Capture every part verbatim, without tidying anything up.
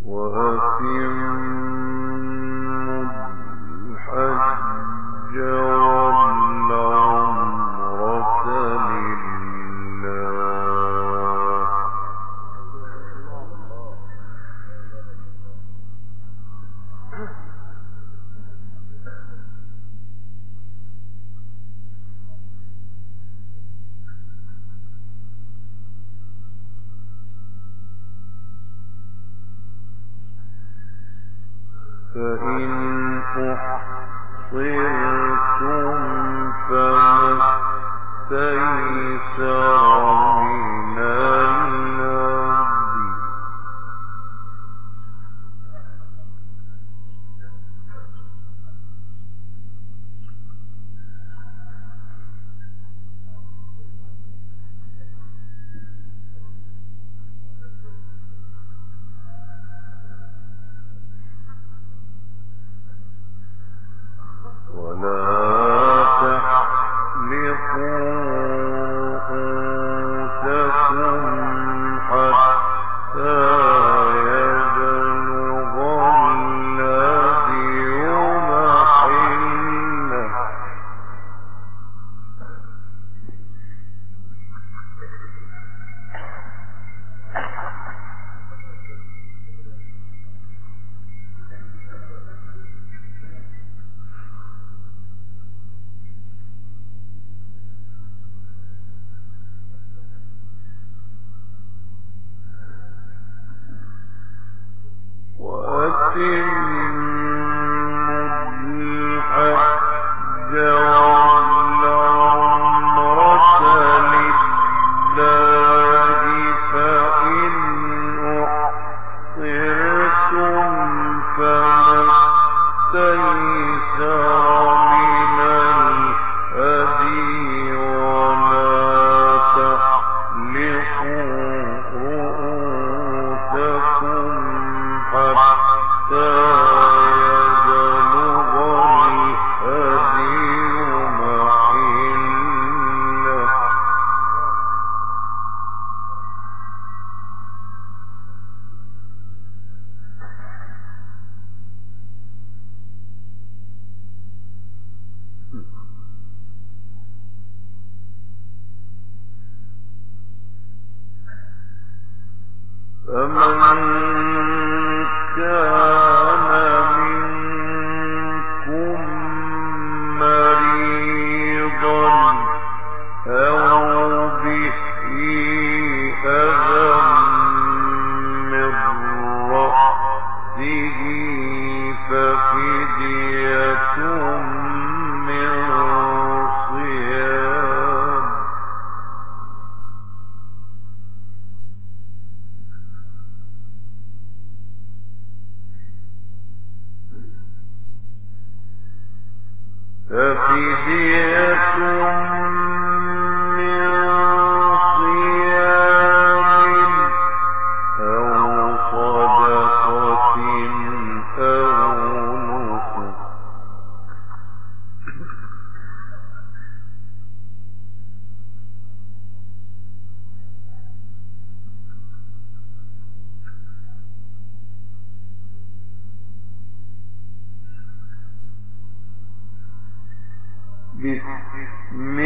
بسم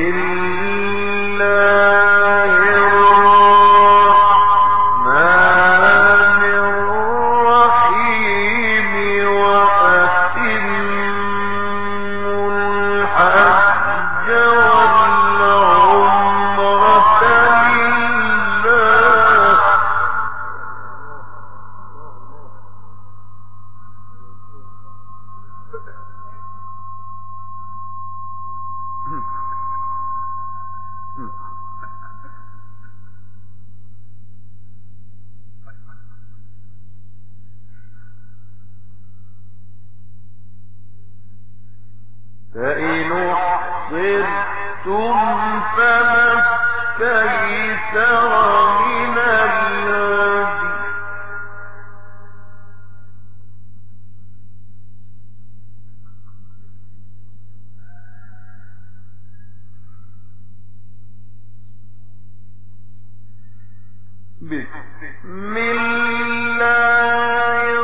الله فإن أحصرتم فما استيسر من الهدي بسم الله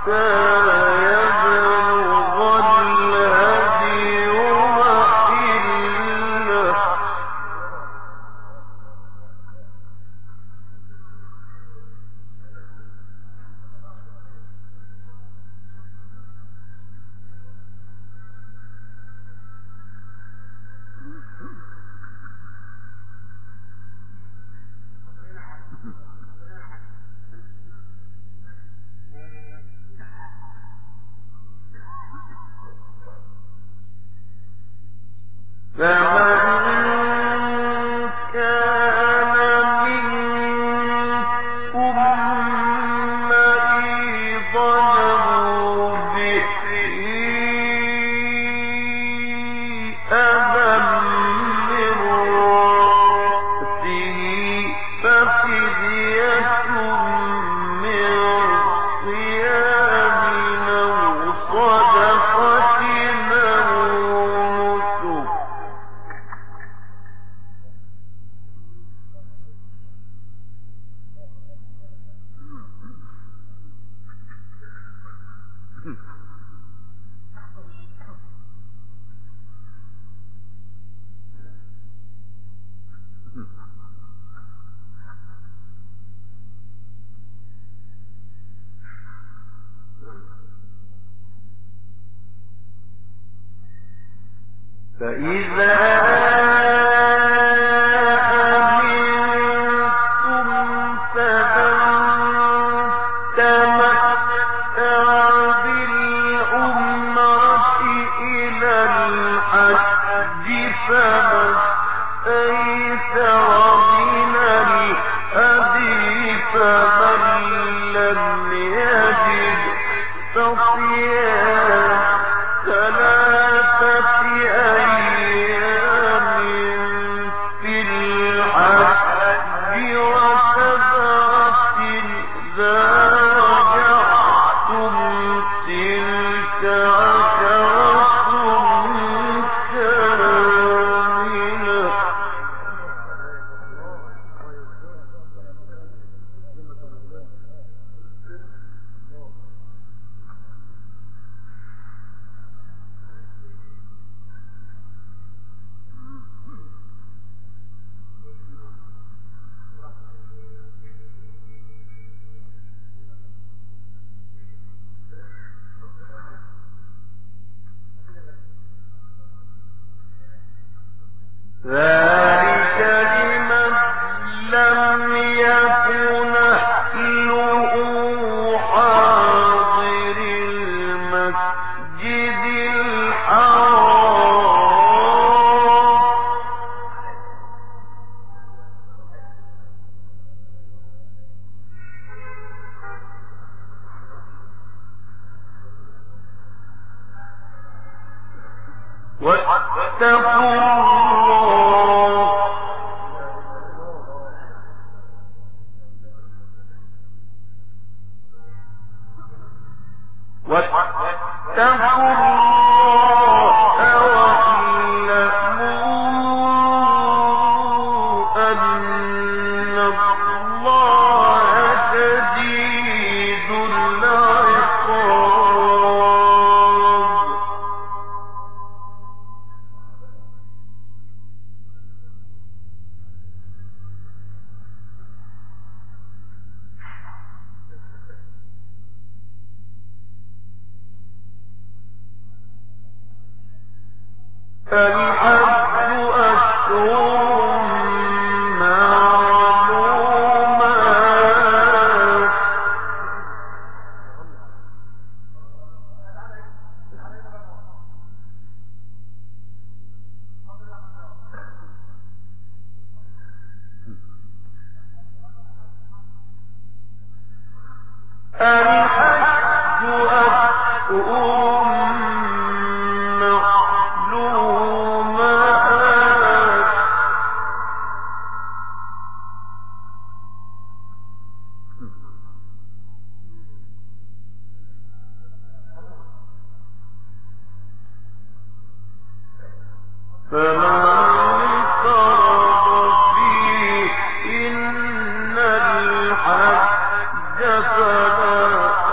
فلا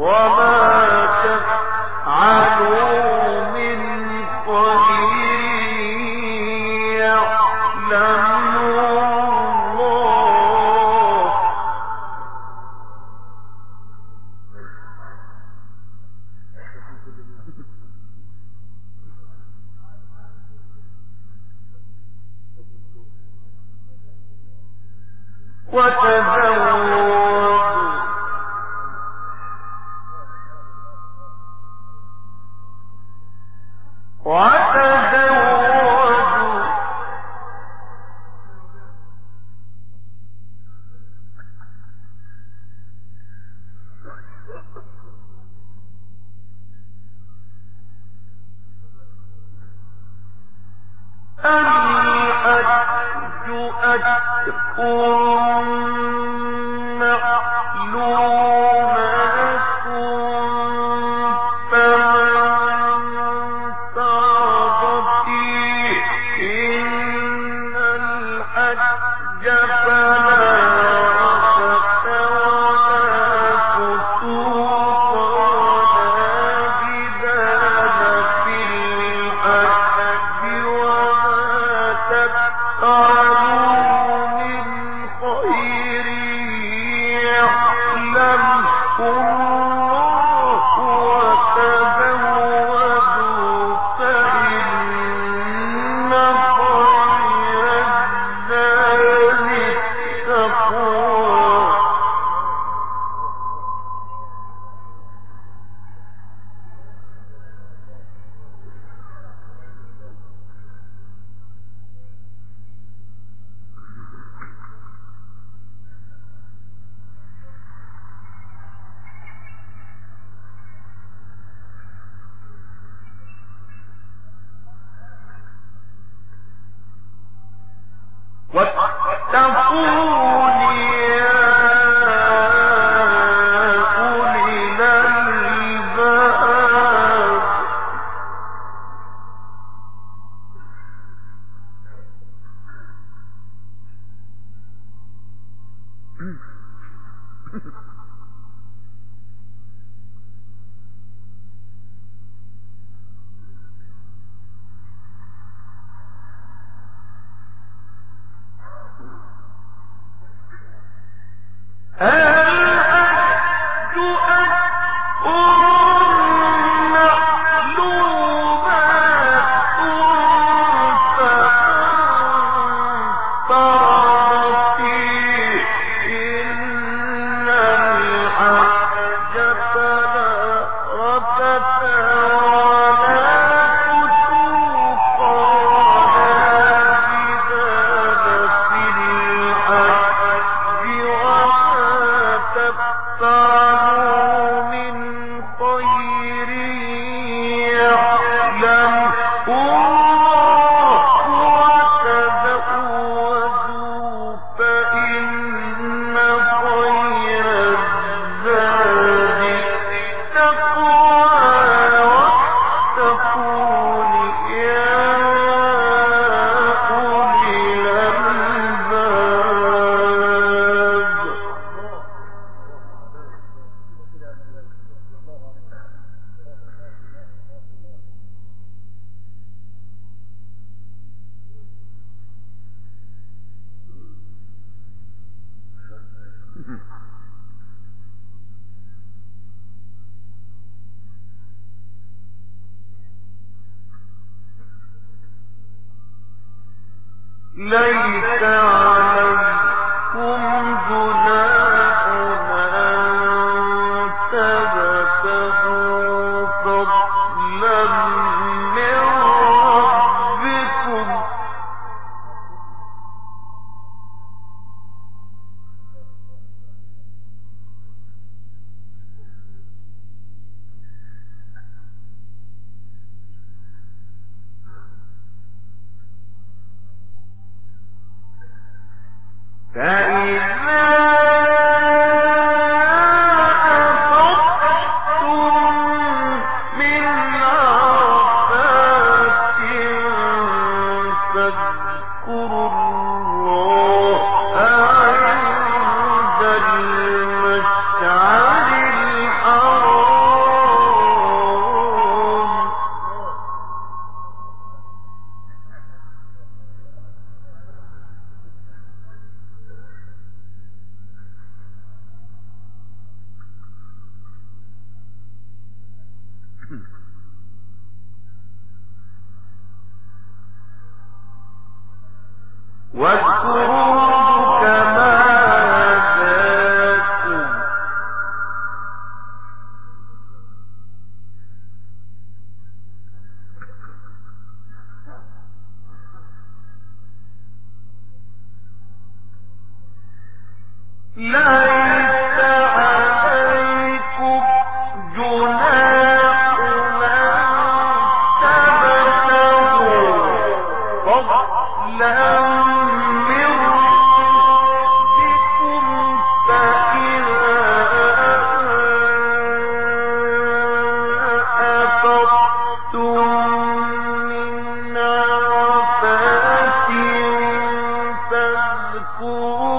ليس عليكم جناح أن تبتغوا فضلا من ربكم فإذا أفضتم من عرفات فاذكروا الله عند المشعر الحرام واذكروه كما هداكم ليس عليكم جناح أن تبتغوا فضلا من ربكم فإذا أفضتم من عرفات فاذكروا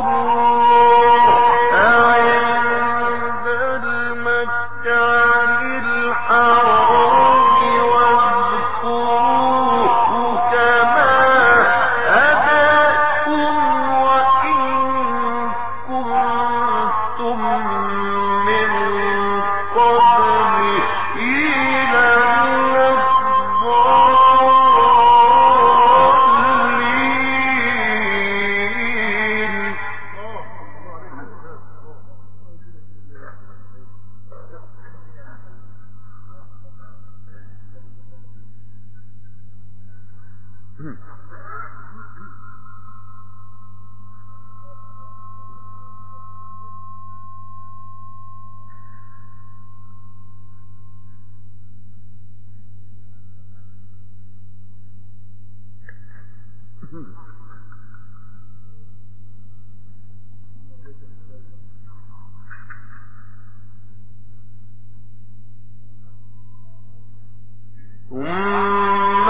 ثم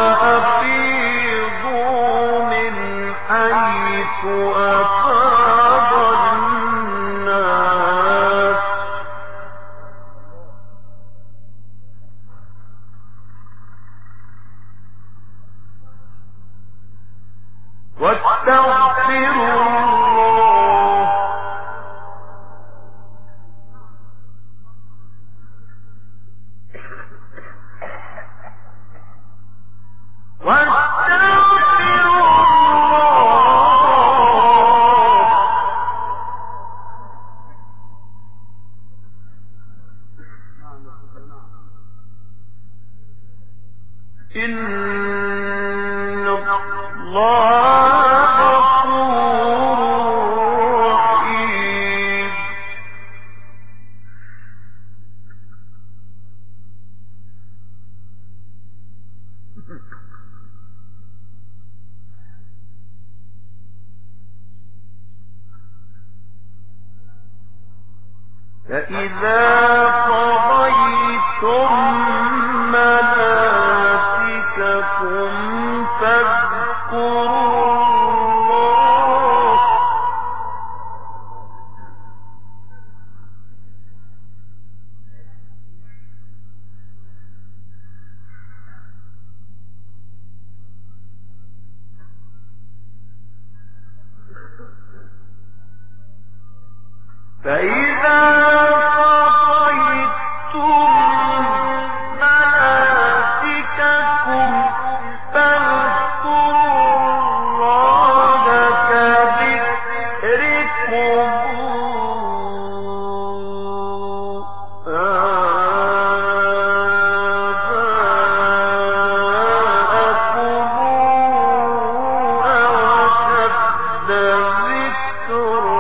أفيضوا من حيث أفاض الناس واستغفروا الله واستغفروا الله إن الله غفور رحيم فإذا قضيتم مناسككم فاذكروا الله فإذا قضيتم مناسككم فاذكروا الله كذكركم آباءكم أو أشد ذكرا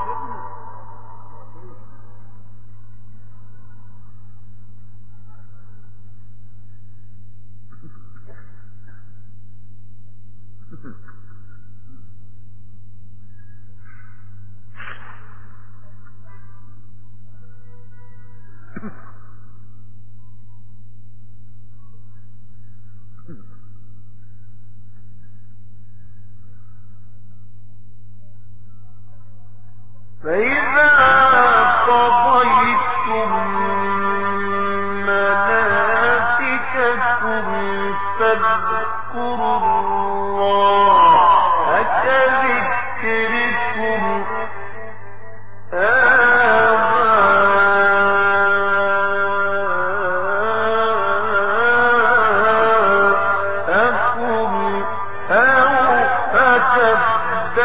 فإذا قضيتم مناسككم فاذكروا الله كذكركم آباءكم أو أشد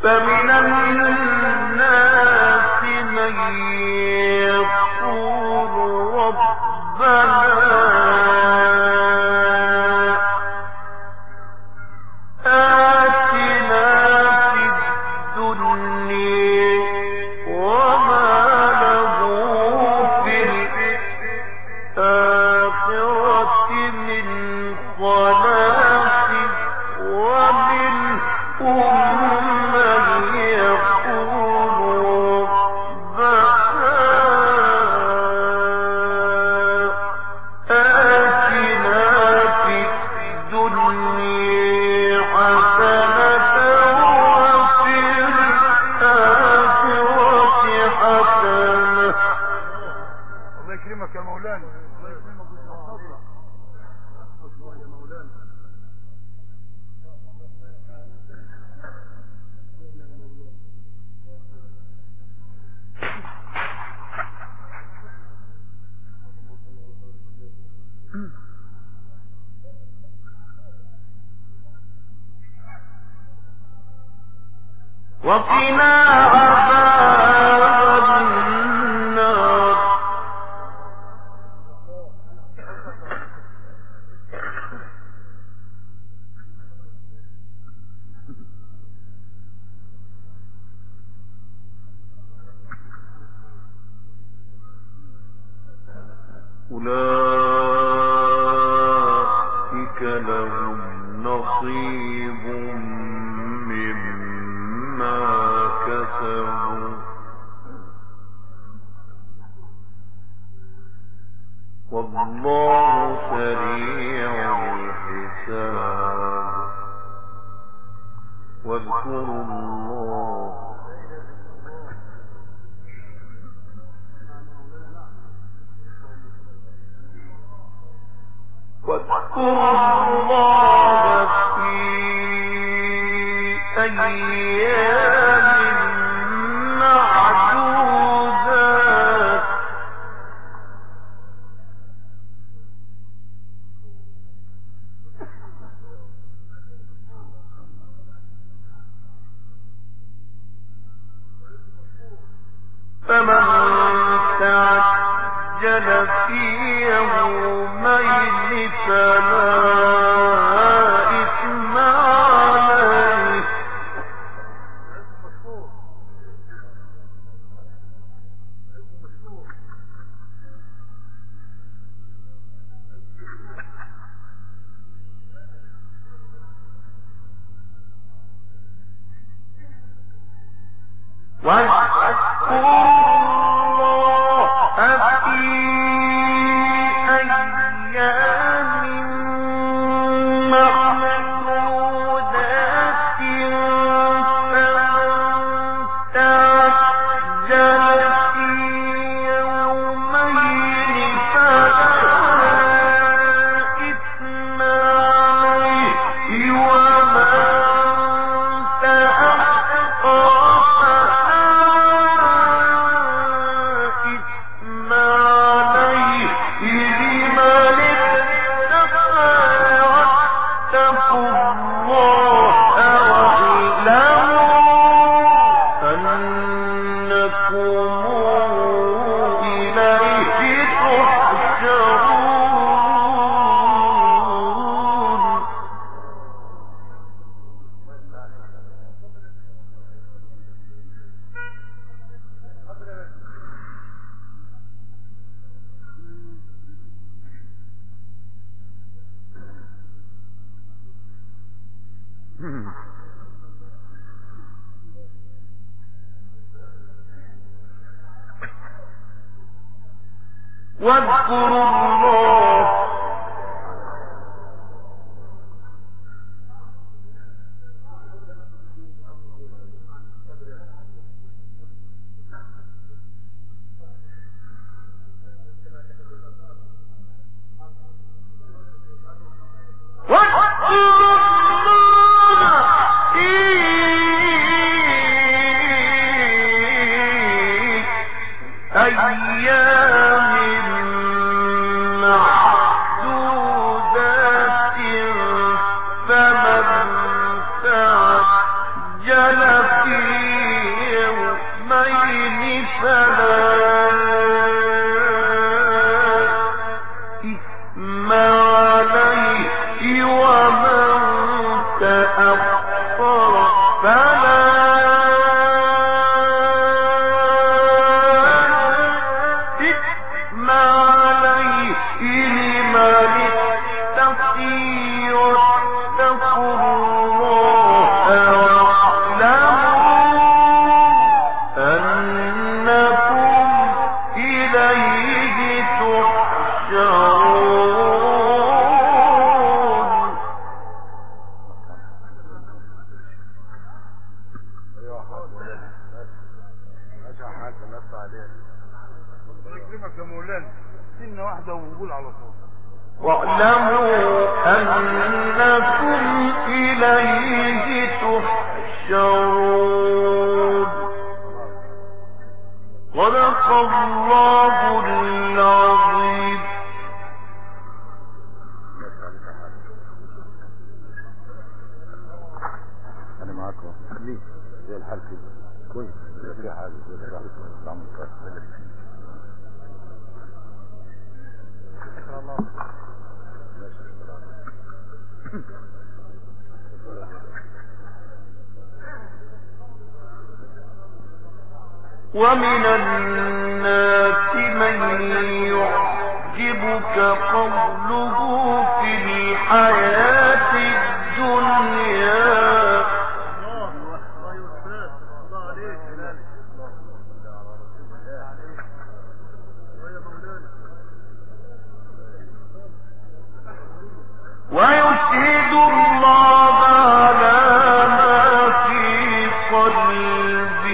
فمن الناس من يقول ربنا وقنا عذاب النار أولئك لهم نصيب مما كسبوا والله سريع الحساب واذكروا الله واذكروا الله في أيام معدودات فمن تعجل في يومين فلا إثم عليه واذكروا الله في أيام معدودات فمن تعجل في يومين فلا إثم عليه ومن تأخر واذكروا الله أيام معدودات اليومين فلا إثم عليه ومن تأخر فلا إثم عليه لمن اتقي واتقوا الله واعلموا أنكم إليه تحشرون. سنة واحدة ونقول على طول واعلموا أنكم إليه تحشرون. صدق الله العظيم. أنا معاكم خليه زي الحال كده كويس في حاجة زي الحال تعمل كويس. ومن الناس من يعجبك قوله في الحياة الدنيا ويشهد الله على ما في قلبه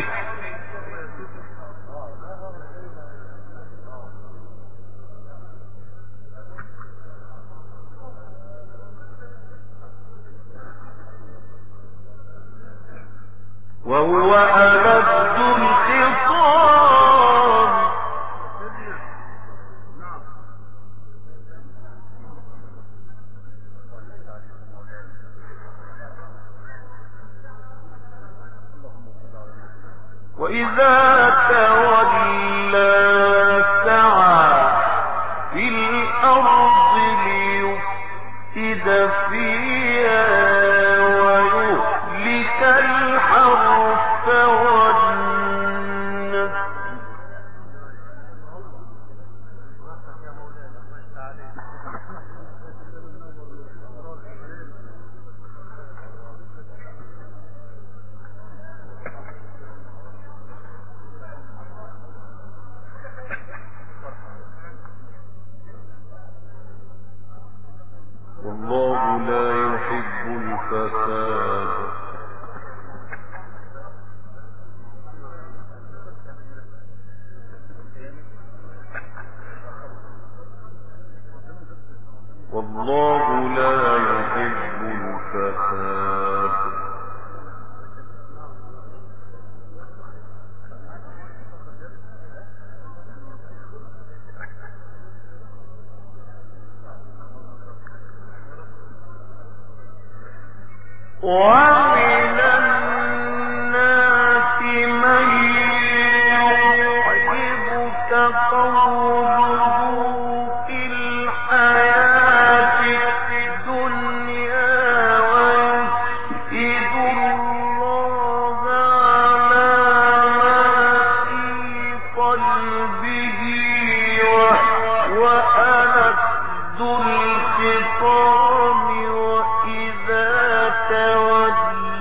وهو ألد الخصام. وإذا تولى سعى في الأرض ليفسد فيها ويهلك الحرث والنسل. والله لا يحب الفساد. والله لا يحب الفساد. ومن الناس من يعجبك قوله في الحياة الدنيا ويشهد الله على ما في قلبه وهو ألد الخصام. وإذا تولى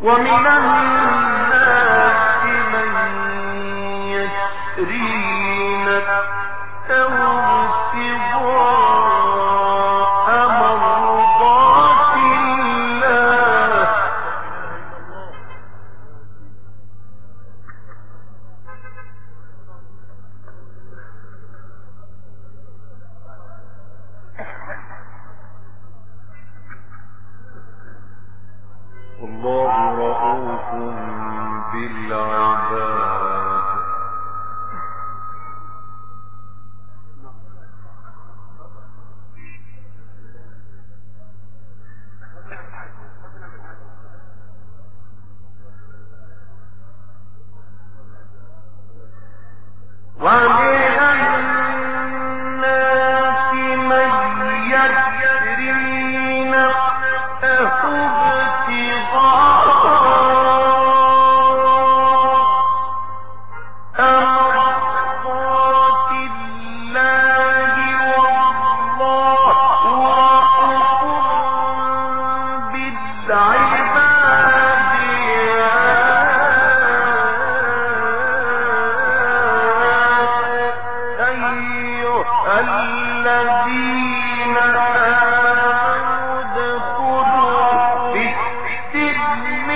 ومن الناس من يشري نفسه ابتغاء مرضات الله والله رؤوف بالعباد. ومن الناس من يشري نفسه الذين آمنوا ادخلوا في السلم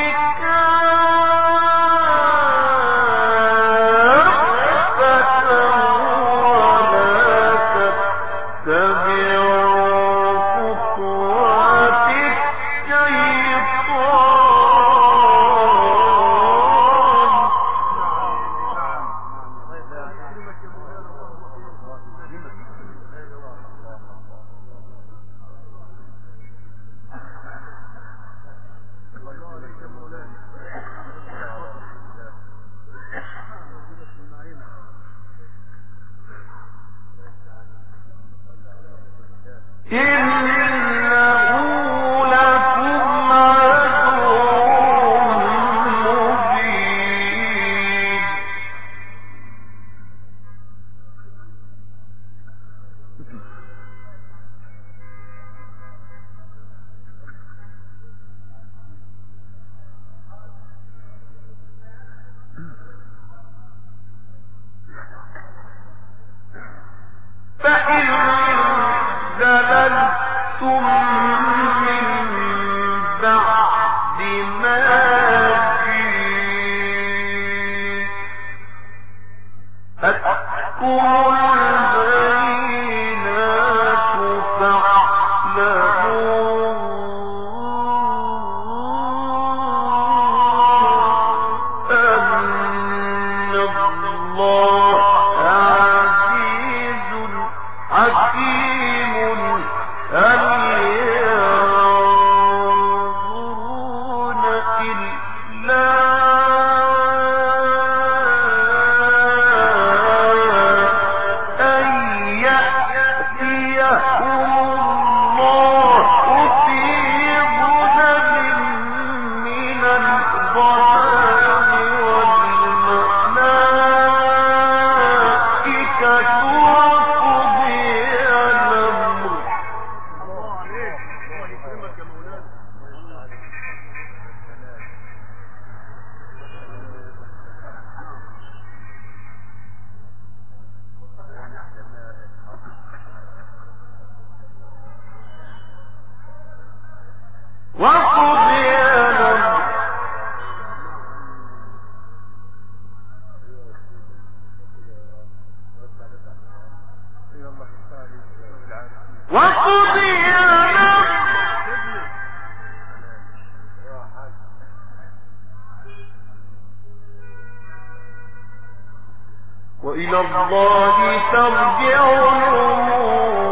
كافة ولا تتبعوا خطوات إنه لكم عدو مبين. فإن زللتم من بعد ما جاءتكم البينات فاعلموا أن الله عزيز حكيم. هل ينظرون إلا أن يأتيهم الله في ظلل من الغمام والملائكة وقضي الأمر. وقضي الأمر. وقضي الأمر وإلى الله ترجع الأمور.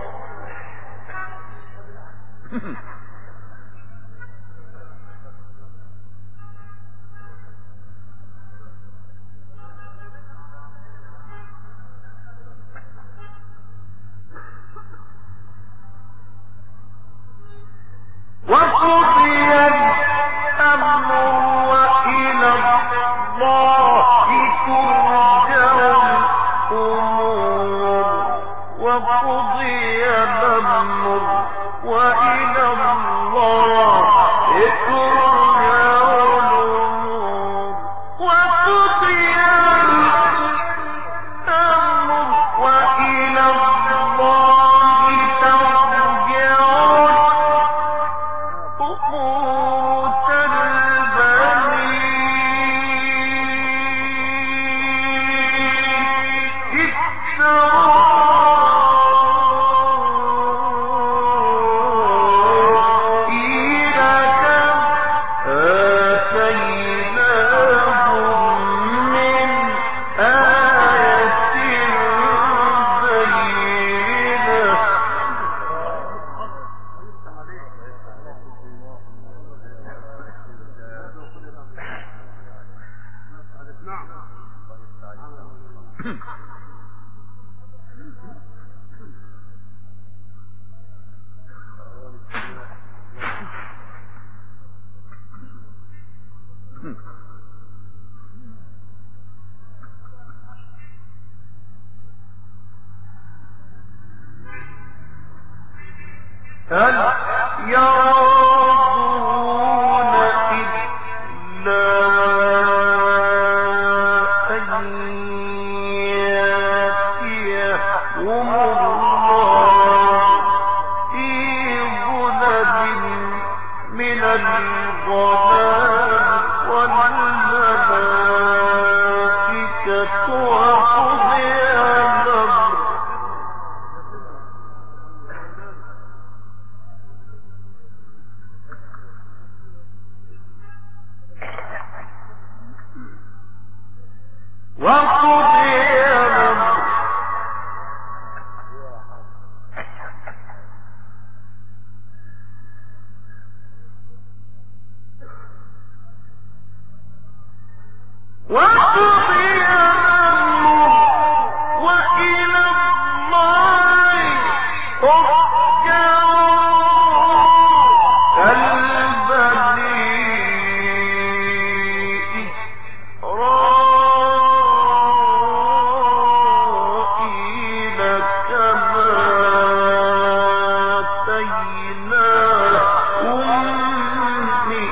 وقضي الأمر وإلى الله ترجع الأمور. وقضي الأمر وإلى الله ترجع هل ينظرون إلا أن يأتيهم الله في ظلل من الغمام والملائكة وقضي الأمر وقضي الأمر وقضي الأمر وإلى الله ترجع البني إسرائيل كما آتيناهم من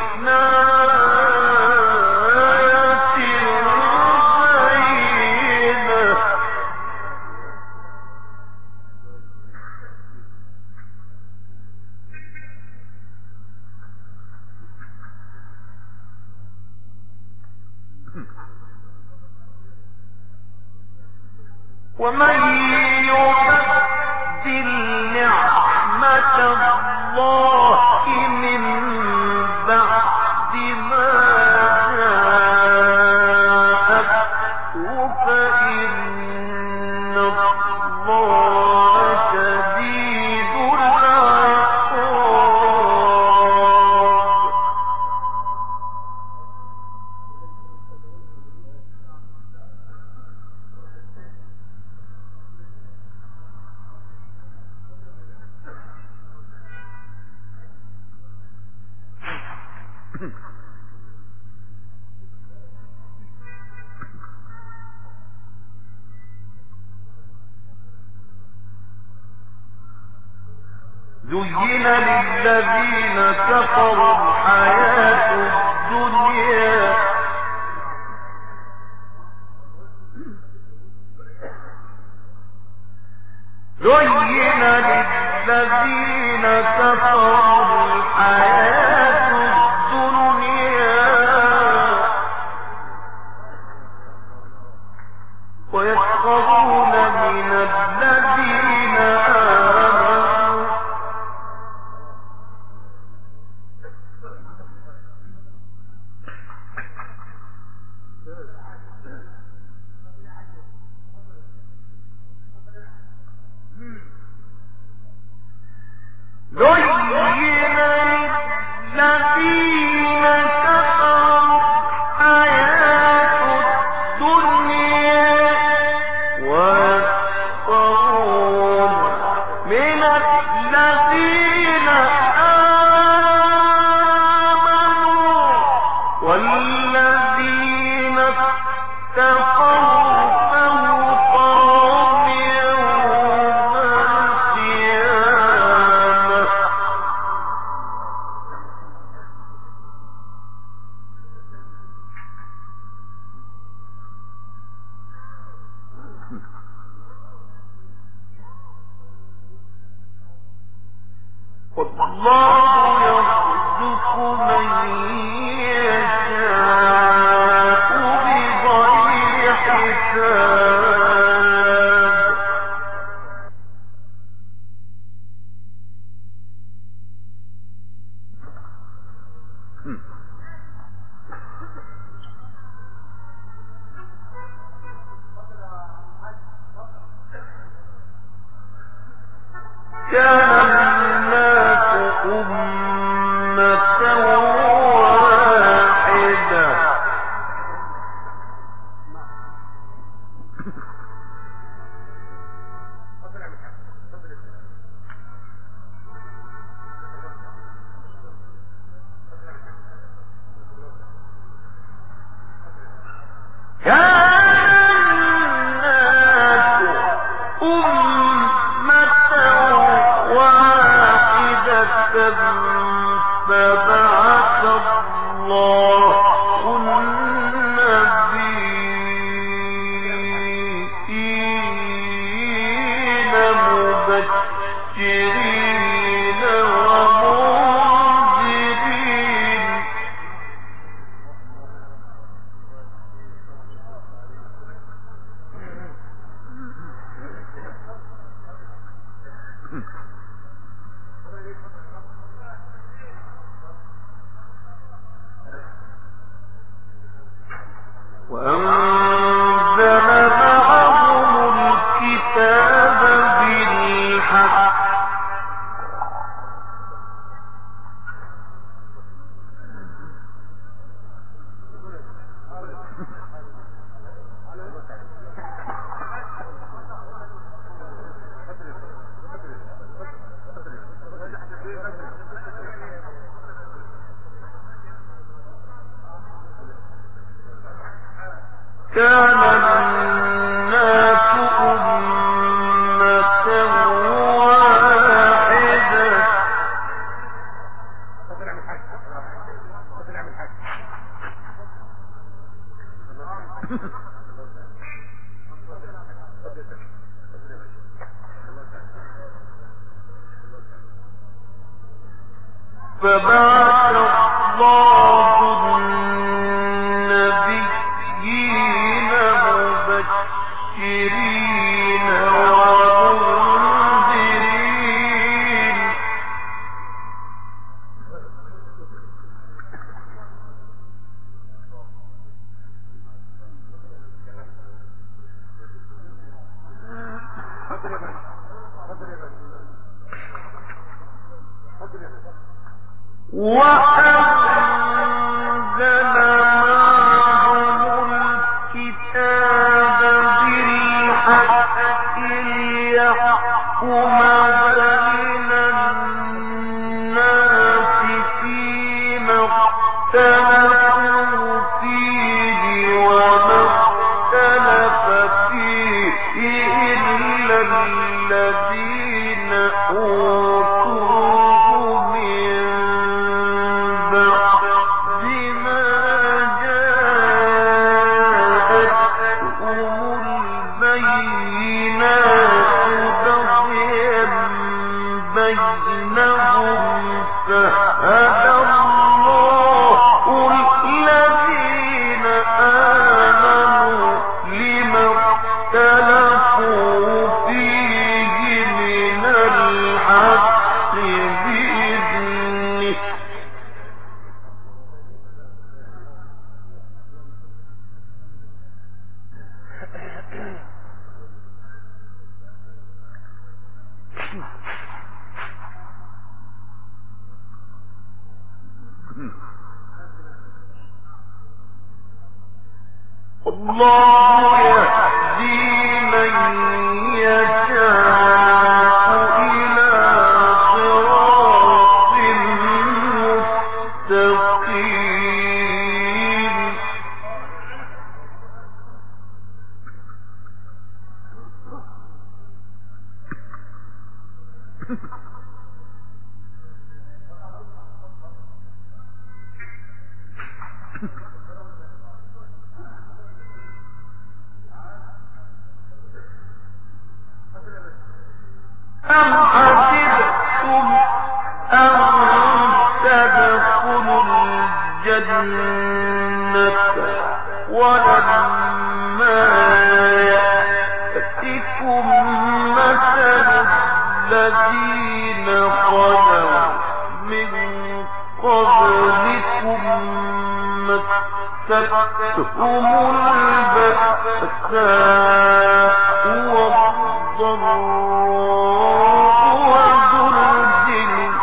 آية بينة ومن يبدل نعمة الله من بعد ما جاءته فإن الله شديد العقاب زين للذين كفروا الحياة الدنيا زين للذين كفروا الحياة الدنيا ويسخرون من الذين آمنوا زين للذين كفروا حياة الدنيا ويسخرون من الذين آمنوا والذين اتقوا فوقهم يوم القيامة والله يرزق من يشاء بغير حساب كان الناس أمة واحدة كان الناس أمة واحدة وأنزل معهم الكتاب بالحق كان الناس أمة واحدة فبعث الله النبيين مبشرين ومنذرين وأنزل معهم الكتاب بالحق ليحكم بين الناس فيما اختلفوا فيه وما اختلف فيه إلا الذين أوتوه من بعد ما جاءتهم البينات بغيا بينهم فهدى الله الذين آمنوا لما اختلفوا فيه من الحق بإذنه الله يهدي من يشاء إلى صراط مستقيم أم حسبتم أن تدخلوا الجنة ولما يأتكم مثل الذين خلوا من قبلكم مستهم البأساء والضراء وزلزلوا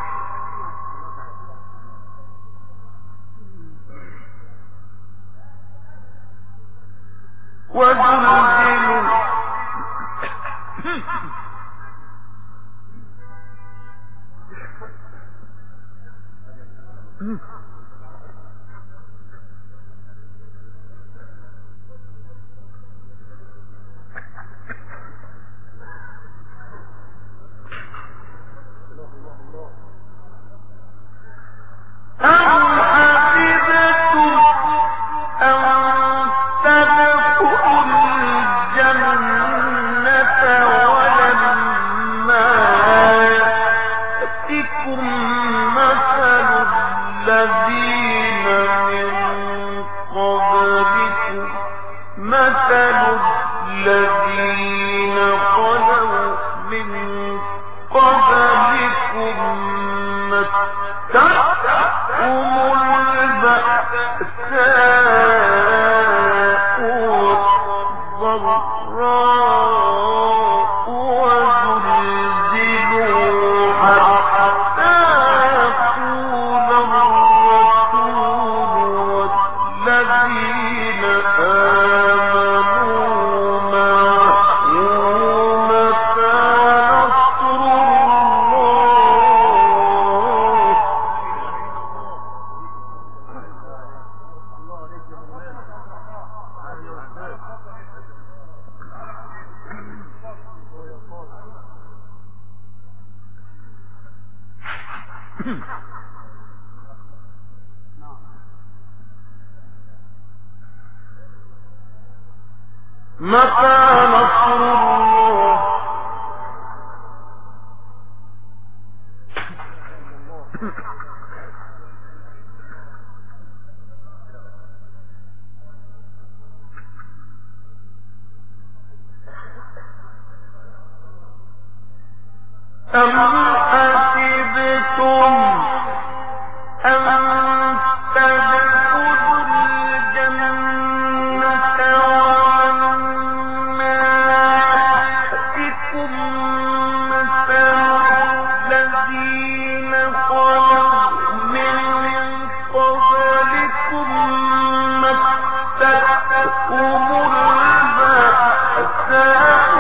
وزلزلوا أم حسبتم أن تدخلوا الجنة ولما يأتكم مثل متى نصر الله أم حسبتم أن تدخلوا الجنة ولما يأتكم مثل الذين خلوا من قبلكم مستهم البأساء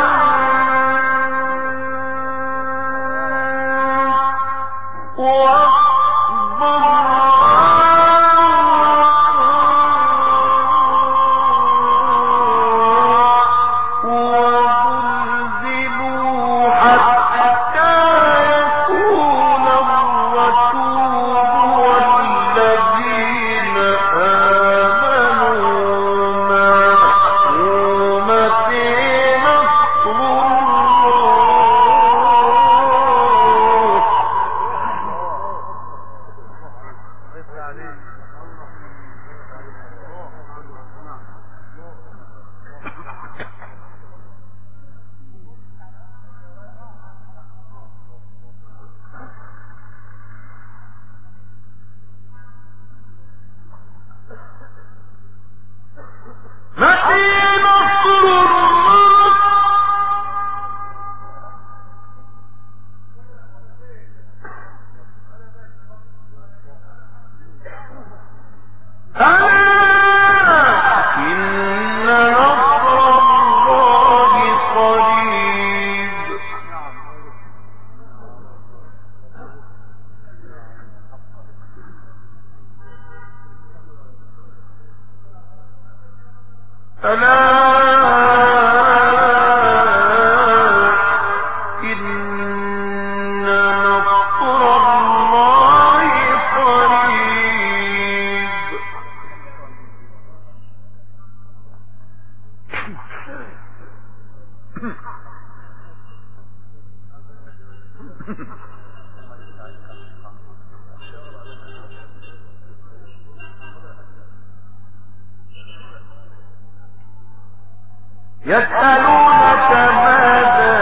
يسألونك ماذا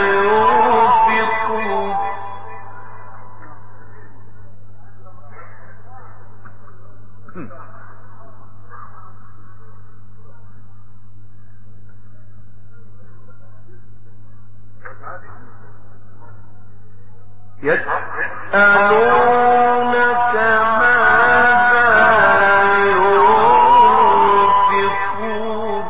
ينفقون يسألونك ماذا ينفقون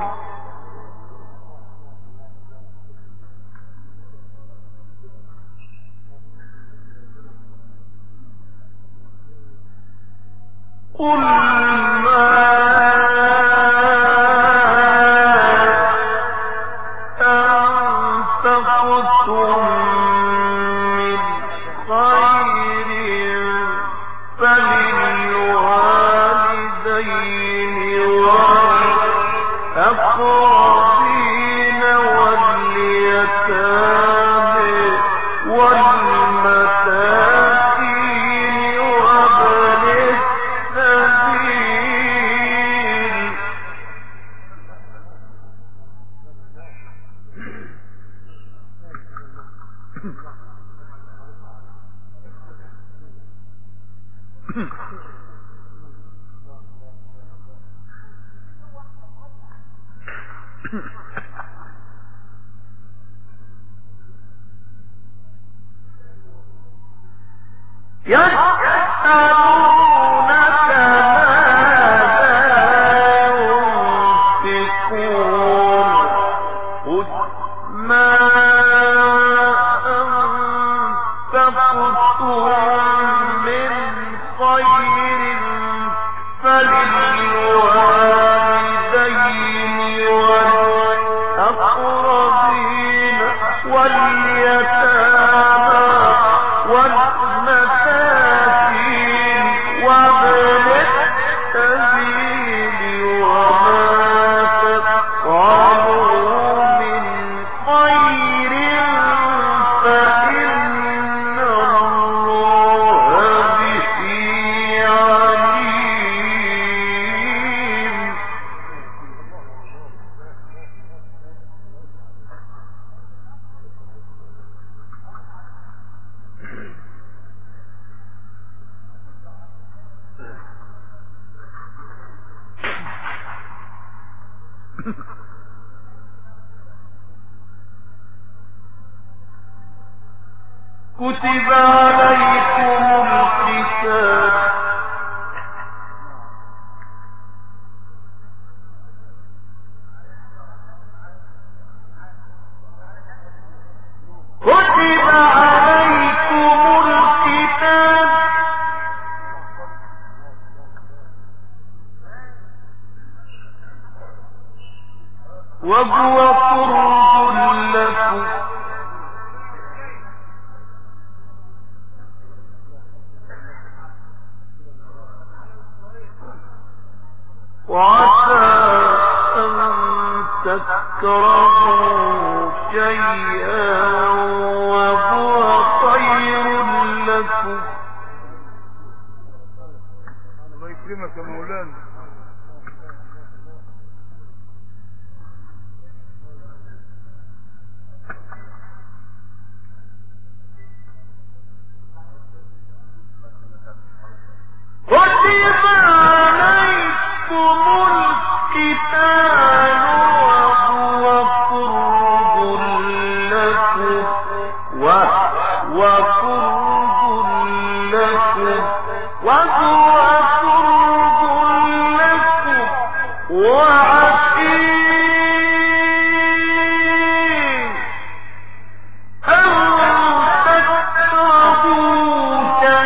قل ما أنفقتم من خير فللوالدين والأقربين واليتامى والمساكين وابن السبيل يسألونك ماذا ينفقون قل ما أنفقتم من خير فللوالدين والأقربين واليتامى والمساكين كتب عليكم القتال كتب عليكم القتال وهو كره لكم وعسى أن تكرهوا شيئا وهو خير لكم. الله يكرمك يا مولانا. كتب عليكم القتال وهو كره لكم وهو كره لكم وهو كره لكم وعسى أن تكرهوا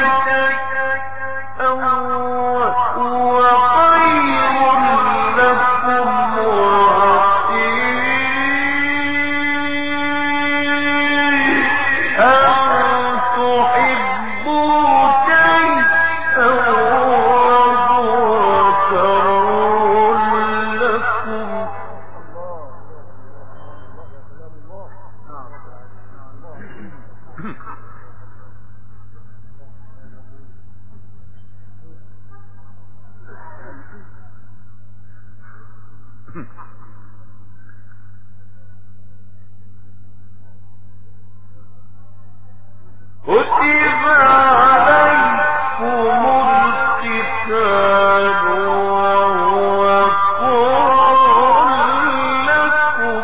شيئا وهو خير لكم وعسى أن تحبوا شيئا وهو شر لكم. كتب عليكم القتال وهو كره لكم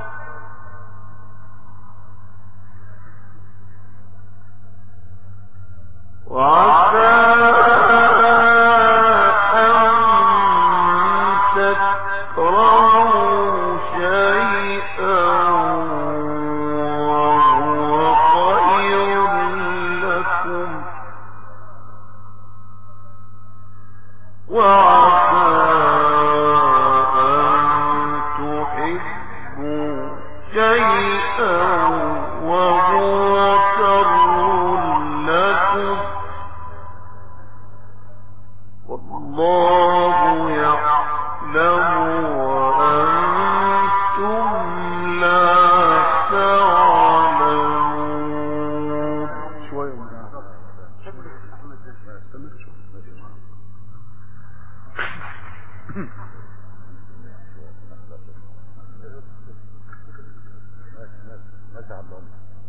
وعسى أن تكرهوا شيئا وهو خير لكم وعسى أن تحبوا شيئا وهو شر لكم والله يعلم وأنتم لا تعلمون. شوية من استمر شوية. ما تعلم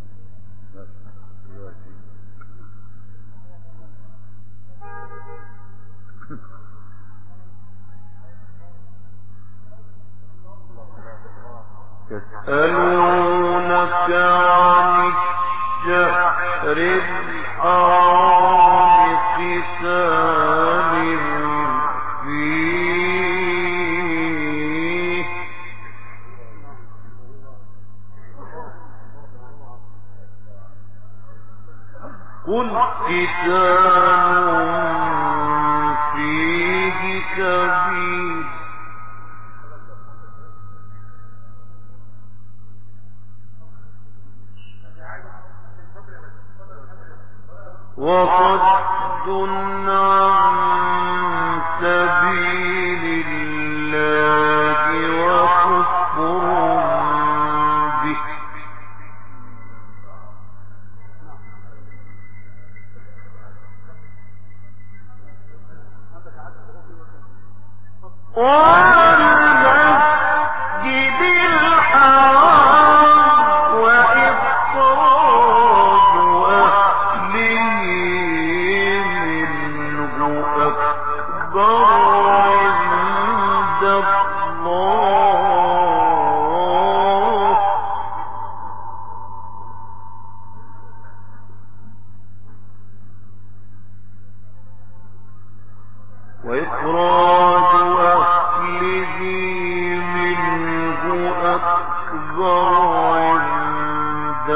يسألونك عن الشهر الحرام قتال فيه قل قتال فيه كبير وصد عن سبيل الله وكفر به والمسجد الحرام وإخراج أهله منه أكبر عند الله وإخراج أهله منه أكبر عند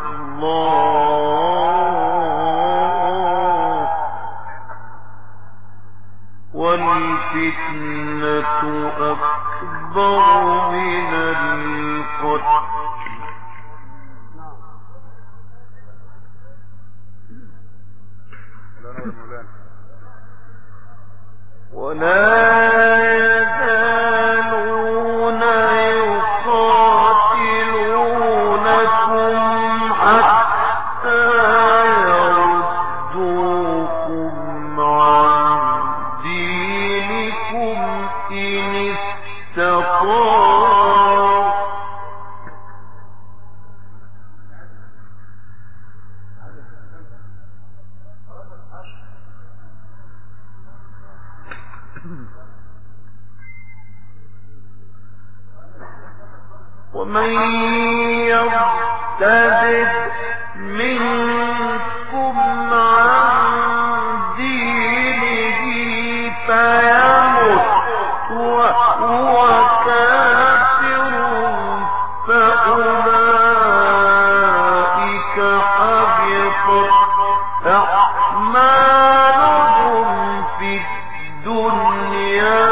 الله والفتنة أكبر من القتل ولا يزالون يقاتلونكم حتى يردوكم عن دينكم إن استطاعوا ومن يرتد منكم عن دينه فيمت وهو كافر فأولئك حبطت أعمالهم في الدنيا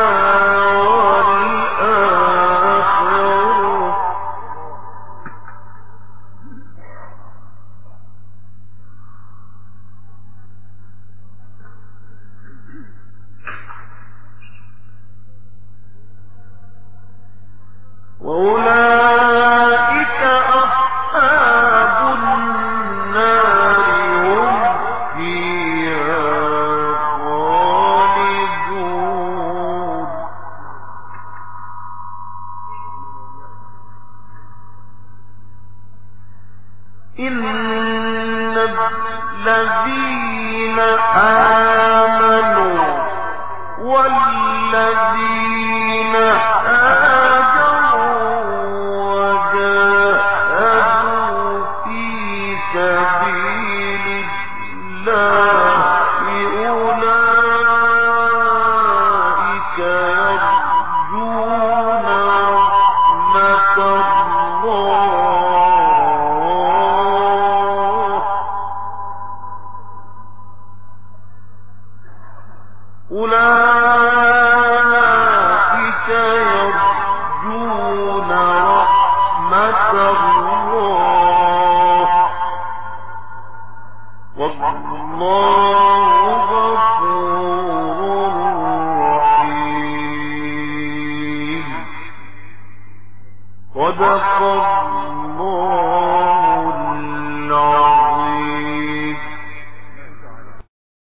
وأولئك أصحاب النار هم فيها خالدون إن الذين آمنوا والذين هاجروا وجاهدوا في سبيل الله أولئك يرجون رحمة الله أولئك يرجون رحمة الله والله غفور رحيم صدق الله